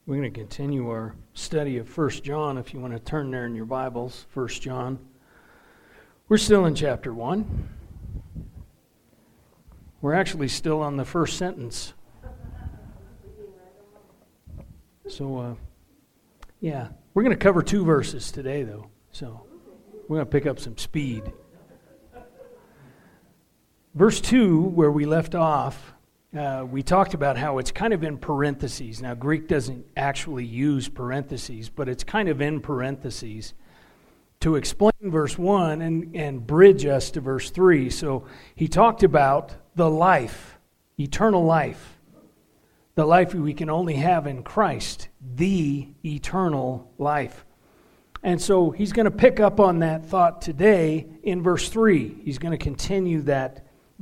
We're going to continue our study of 1 John, if you want to turn there in your Bibles, 1 John. We're still in chapter 1. We're actually still on the first sentence. So, we're going to cover 2 verses today, though. So, we're going to pick up some speed. Verse 2, where we left off, we talked about how it's kind of in parentheses. Now, Greek doesn't actually use parentheses, but it's kind of in parentheses to explain verse 1 and bridge us to verse 3. So he talked about the life, eternal life, the life we can only have in Christ, the eternal life. And so he's going to pick up on that thought today in verse 3. He's going to continue that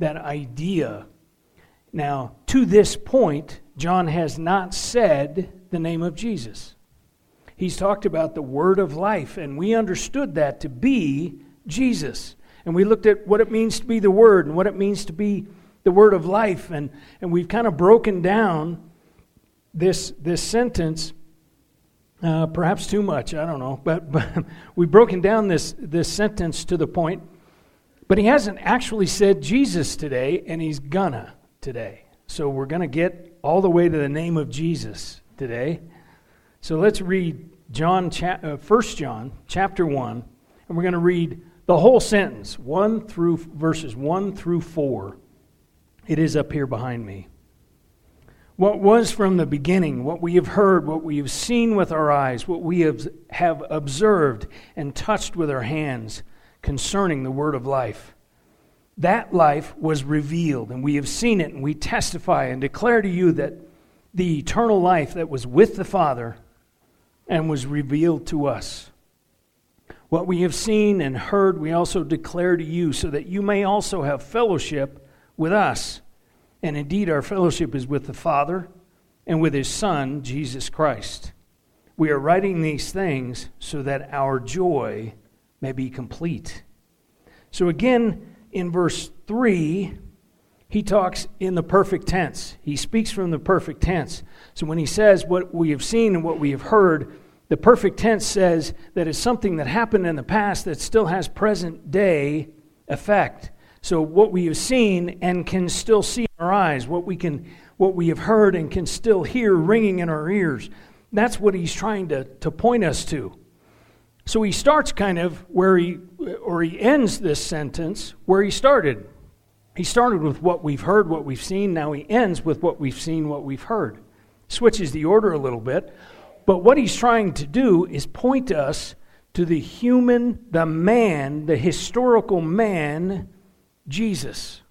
idea. Now, to this point, John has not said the name of Jesus. He's talked about the word of life, and we understood that to be Jesus. And we looked at what it means to be the word and what it means to be the word of life. And we've kind of broken down this sentence, perhaps too much, I don't know. But we've broken down this sentence to the point. But he hasn't actually said Jesus today, and he's gonna today. So we're going to get all the way to the name of Jesus today. So let's read 1 John chapter 1, and we're going to read the whole sentence, verses 1 through 4. It is up here behind me. What was from the beginning, what we have heard, what we have seen with our eyes, what we have observed and touched with our hands concerning the word of life. That life was revealed, and we have seen it, and we testify and declare to you that the eternal life that was with the Father and was revealed to us. What we have seen and heard, we also declare to you, so that you may also have fellowship with us. And indeed, our fellowship is with the Father and with His Son, Jesus Christ. We are writing these things so that our joy may be complete. So again, in verse 3, he talks in the perfect tense. He speaks from the perfect tense. So when he says what we have seen and what we have heard, the perfect tense says that it's something that happened in the past that still has present day effect. So what we have seen and can still see in our eyes, what we have heard and can still hear ringing in our ears, that's what he's trying to point us to. So he starts kind of where he ends this sentence where he started. He started with what we've heard, what we've seen. Now he ends with what we've seen, what we've heard. Switches the order a little bit. But what he's trying to do is point us to the human, the man, the historical man, Jesus.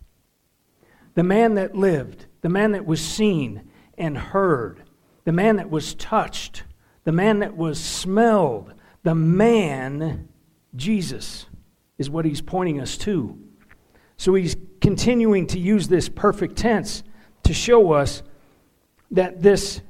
The man that lived, the man that was seen and heard, the man that was touched, the man that was smelled. The man, Jesus, is what he's pointing us to. So he's continuing to use this perfect tense to show us that this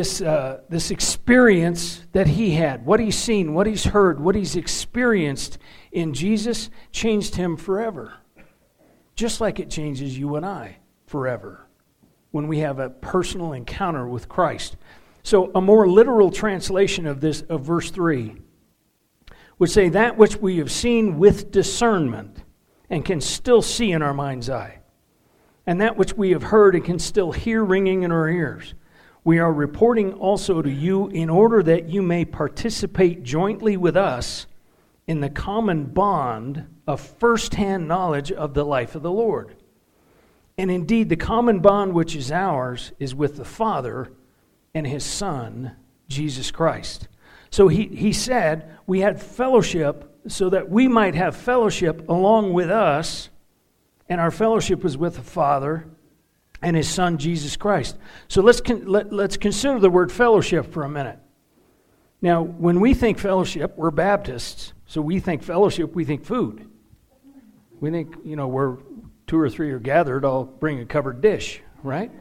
experience that he had, what he's seen, what he's heard, what he's experienced in Jesus changed him forever. Just like it changes you and I forever when we have a personal encounter with Christ. So a more literal translation of verse 3 would say that which we have seen with discernment and can still see in our mind's eye, and that which we have heard and can still hear ringing in our ears, we are reporting also to you in order that you may participate jointly with us in the common bond of first-hand knowledge of the life of the Lord. And indeed, the common bond which is ours is with the Father and His Son, Jesus Christ. So he said we had fellowship so that we might have fellowship along with us, and our fellowship was with the Father and His Son, Jesus Christ. So let's consider the word fellowship for a minute. Now, when we think fellowship, we're Baptists, so we think fellowship, we think food. We think, where 2 or 3 are gathered, I'll bring a covered dish, right?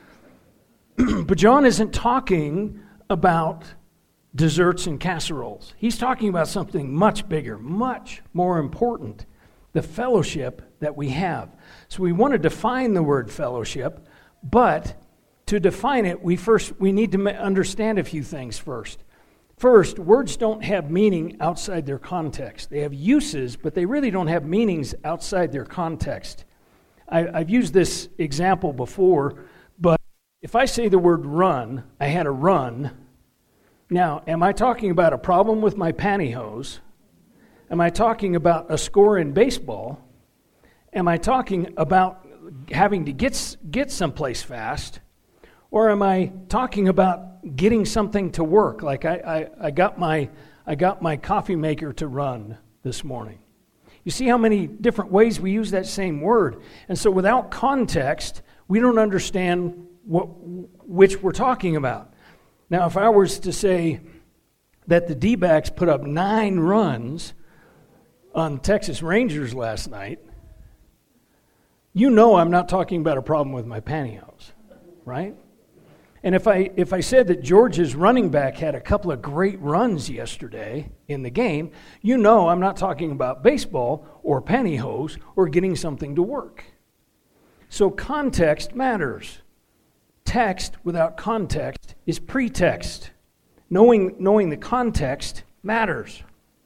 But John isn't talking about desserts and casseroles. He's talking about something much bigger, much more important, the fellowship that we have. So we want to define the word fellowship, but to define it, we need to understand a few things first. First, words don't have meaning outside their context. They have uses, but they really don't have meanings outside their context. I've used this example before, but if I say the word run, I had a run. Now, am I talking about a problem with my pantyhose? Am I talking about a score in baseball? Am I talking about having to get someplace fast? Or am I talking about getting something to work? Like I got my coffee maker to run this morning. You see how many different ways we use that same word. And so without context, we don't understand which we're talking about. Now, if I was to say that the D-backs put up 9 runs on Texas Rangers last night, you know I'm not talking about a problem with my pantyhose, right? And if I said that Georgia's running back had a couple of great runs yesterday in the game, you know I'm not talking about baseball or pantyhose or getting something to work. So context matters. Text without context is pretext. Knowing the context matters.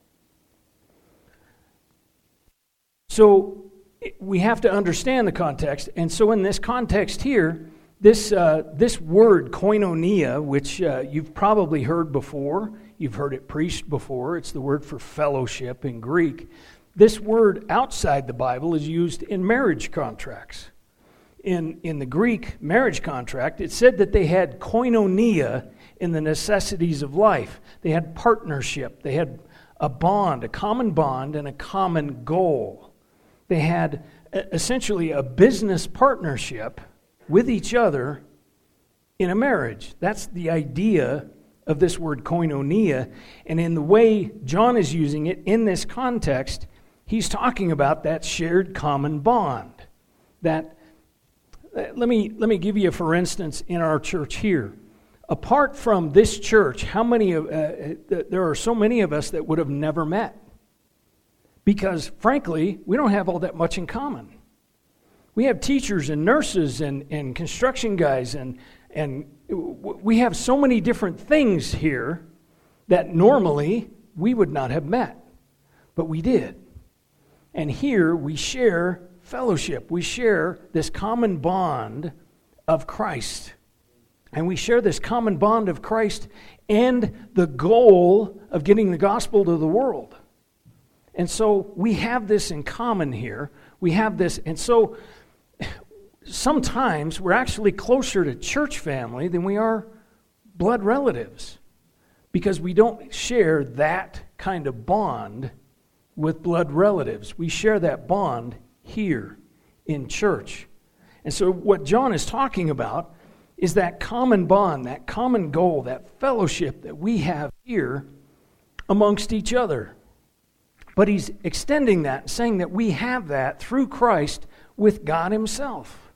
So we have to understand the context. And so in this context here, this word koinonia, which you've probably heard before, you've heard it preached before, it's the word for fellowship in Greek. This word outside the Bible is used in marriage contracts. In the Greek marriage contract, it said that they had koinonia in the necessities of life. They had partnership. They had a bond, a common bond, and a common goal. They had essentially a business partnership with each other in a marriage. That's the idea of this word koinonia. And in the way John is using it in this context, he's talking about that shared common bond. Let me give you, for instance, in our church here. Apart from this church, there are so many of us that would have never met. Because, frankly, we don't have all that much in common. We have teachers and nurses and construction guys, and we have so many different things here that normally we would not have met, but we did. And here we share fellowship. We share this common bond of Christ. And we share this common bond of Christ and the goal of getting the gospel to the world. And so we have this in common here. We have this, and so sometimes we're actually closer to church family than we are blood relatives, because we don't share that kind of bond with blood relatives. We share that bond here in church. And so what John is talking about is that common bond, that common goal, that fellowship that we have here amongst each other. But he's extending that, saying that we have that through Christ with God himself.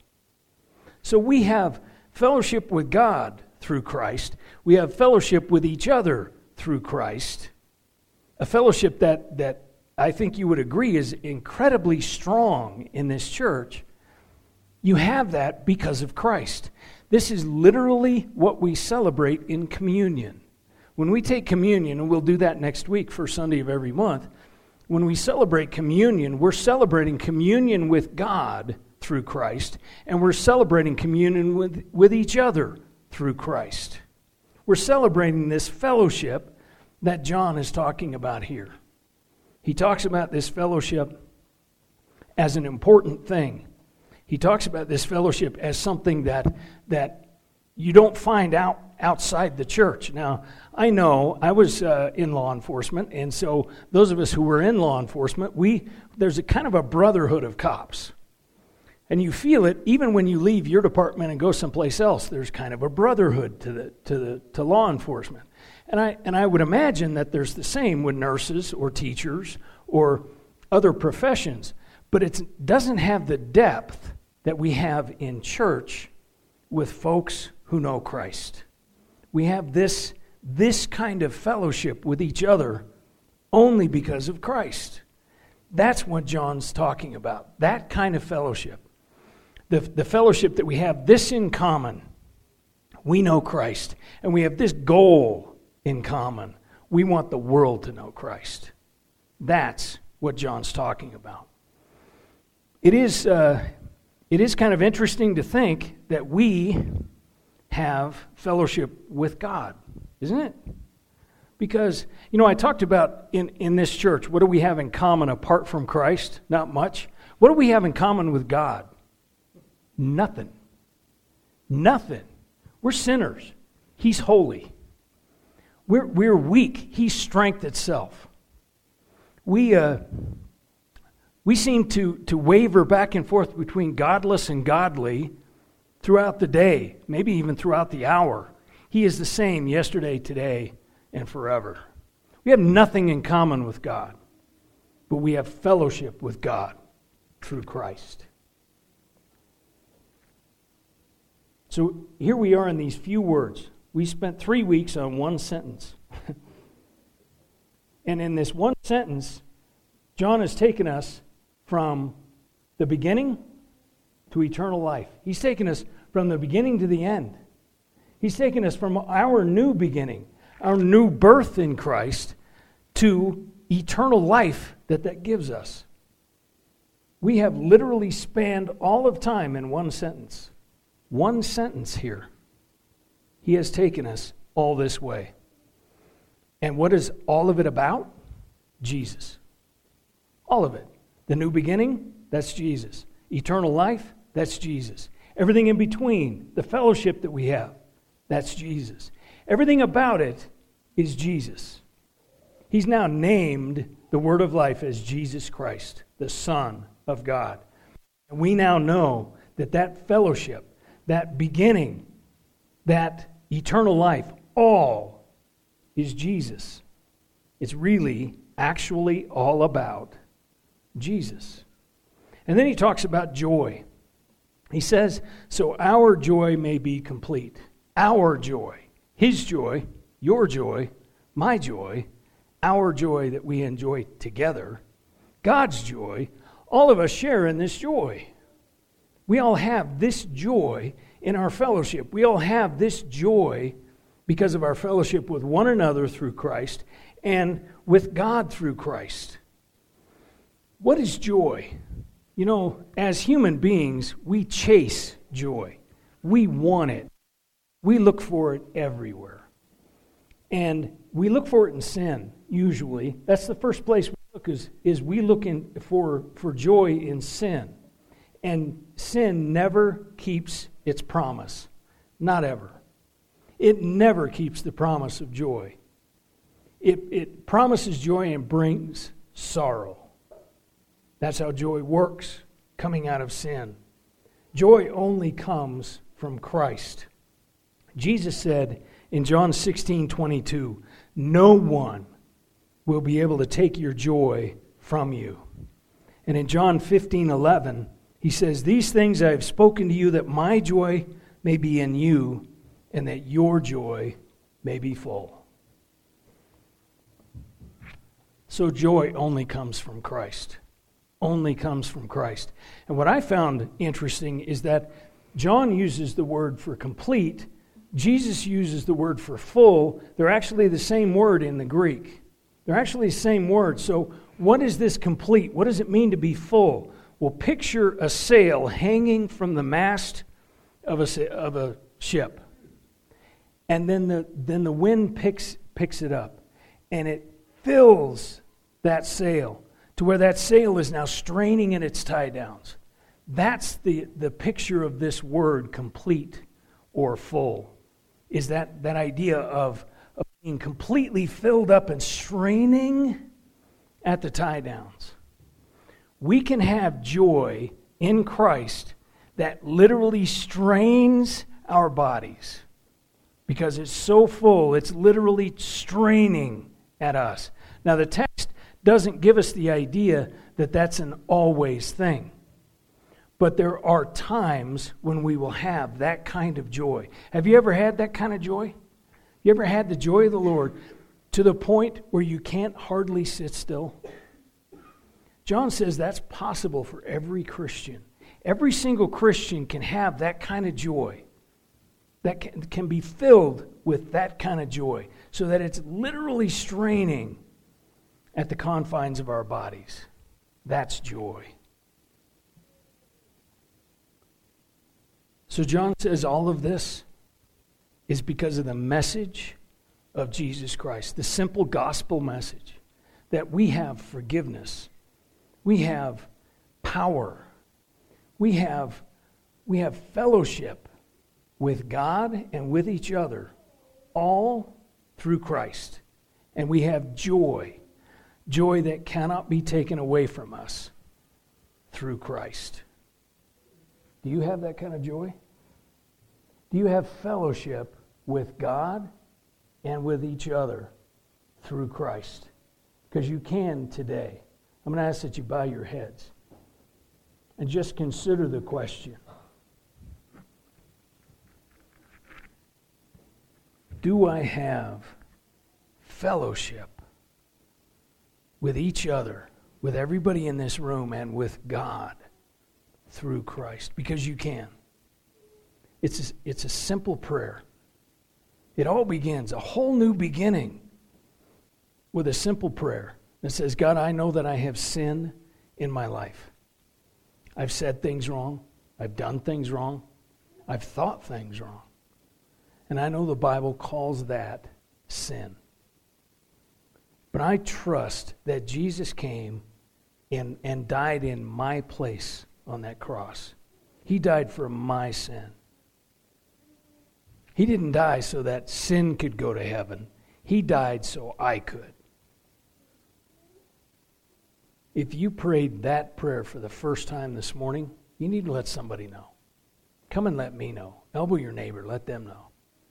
So we have fellowship with God through Christ. We have fellowship with each other through Christ. A fellowship that I think you would agree is incredibly strong in this church. You have that because of Christ. This is literally what we celebrate in communion. When we take communion, and we'll do that next week, first Sunday of every month, when we celebrate communion, we're celebrating communion with God through Christ, and we're celebrating communion with each other through Christ. We're celebrating this fellowship that John is talking about here. He talks about this fellowship as an important thing. He talks about this fellowship as something that you don't find outside the church. Now, I know I was in law enforcement, and so those of us who were in law enforcement, there's a kind of a brotherhood of cops. And you feel it even when you leave your department and go someplace else. There's kind of a brotherhood to law enforcement. And I would imagine that there's the same with nurses or teachers or other professions. But it doesn't have the depth that we have in church with folks who know Christ. We have this kind of fellowship with each other only because of Christ. That's what John's talking about, that kind of fellowship. The fellowship that we have this in common, We know Christ, and we have this goal in common. We want the world to know Christ. That's what John's talking about. It is kind of interesting to think that we have fellowship with God, isn't it? Because, I talked about in this church, what do we have in common apart from Christ? Not much. What do we have in common with God? Nothing. Nothing. We're sinners. He's holy. We're weak. He's strength itself. We seem to waver back and forth between godless and godly throughout the day, maybe even throughout the hour. He is the same yesterday, today, and forever. We have nothing in common with God, but we have fellowship with God through Christ. So here we are in these few words. We spent 3 weeks on one sentence. And in this one sentence, John has taken us from the beginning to eternal life. He's taken us from the beginning to the end. He's taken us from our new beginning, our new birth in Christ, to eternal life that gives us. We have literally spanned all of time in one sentence. One sentence here. He has taken us all this way. And what is all of it about? Jesus. All of it. The new beginning, that's Jesus. Eternal life, that's Jesus. Everything in between, the fellowship that we have, that's Jesus. Everything about it is Jesus. He's now named the Word of Life as Jesus Christ, the Son of God. And we now know that fellowship, that beginning, that eternal life, all is Jesus. It's really, actually all about Jesus. And then he talks about joy. He says, so our joy may be complete. Our joy, his joy, your joy, my joy, our joy that we enjoy together, God's joy, all of us share in this joy. We all have this joy in our fellowship. We all have this joy because of our fellowship with one another through Christ and with God through Christ. What is joy? As human beings, we chase joy. We want it. We look for it everywhere. And we look for it in sin, usually. That's the first place we look, is we look for joy in sin. And sin never keeps its promise. Not ever. It never keeps the promise of joy. It promises joy and brings sorrow. That's how joy works, coming out of sin. Joy only comes from Christ. Jesus said in John 16:22, no one will be able to take your joy from you. And in John 15:11, he says, these things I have spoken to you that my joy may be in you and that your joy may be full. So joy only comes from Christ. Only comes from Christ. And what I found interesting is that John uses the word for complete. Jesus uses the word for full. They're actually the same word in the Greek. They're actually the same word. So what is this complete? What does it mean to be full? Well, picture a sail hanging from the mast of a ship. And then the wind picks it up. And it fills that sail to where that sail is now straining in its tie downs. That's the picture of this word, complete or full, is that idea of being completely filled up and straining at the tie downs. We can have joy in Christ that literally strains our bodies because it's so full, it's literally straining at us. Now, the text doesn't give us the idea that that's an always thing. But there are times when we will have that kind of joy. Have you ever had that kind of joy? You ever had the joy of the Lord to the point where you can't hardly sit still? John says that's possible for every Christian. Every single Christian can have that kind of joy that can be filled with that kind of joy, so that it's literally straining at the confines of our bodies. That's joy. So John says all of this is because of the message of Jesus Christ, the simple gospel message that we have forgiveness, we have power, we have fellowship with God and with each other, all through Christ. And we have joy that cannot be taken away from us through Christ. Do you have that kind of joy? Do you have fellowship with God and with each other through Christ? Because you can today. I'm going to ask that you bow your heads and just consider the question. Do I have fellowship with each other, with everybody in this room, and with God through Christ? Because you can. It's a simple prayer. It all begins, a whole new beginning, with a simple prayer that says, God, I know that I have sin in my life. I've said things wrong. I've done things wrong. I've thought things wrong. And I know the Bible calls that sin. But I trust that Jesus came and died in my place on that cross. He died for my sin. He didn't die so that sin could go to heaven. He died so I could. If you prayed that prayer for the first time this morning, you need to let somebody know. Come and let me know. Elbow your neighbor, let them know.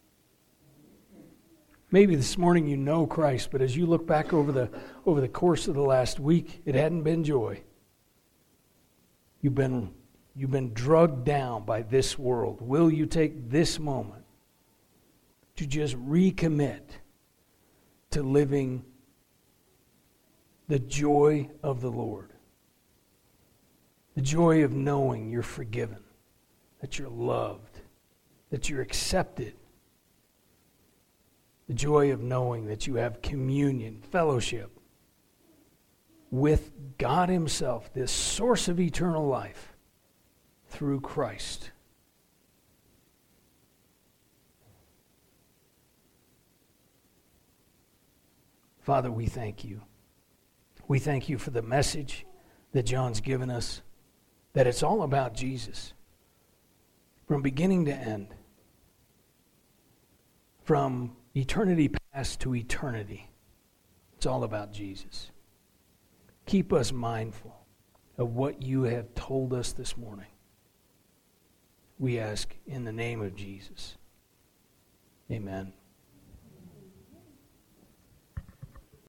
Maybe this morning you know Christ, but as you look back over the course of the last week, it hadn't been joy. You've been drugged down by this world. Will you take this moment to just recommit to living the joy of the Lord? The joy of knowing you're forgiven, that you're loved, that you're accepted. The joy of knowing that you have communion, fellowship with God Himself, this source of eternal life, through Christ. Father, we thank you. We thank you for the message that John's given us, that it's all about Jesus, from beginning to end, from eternity past to eternity. It's all about Jesus. Keep us mindful of what you have told us this morning. We ask in the name of Jesus. Amen.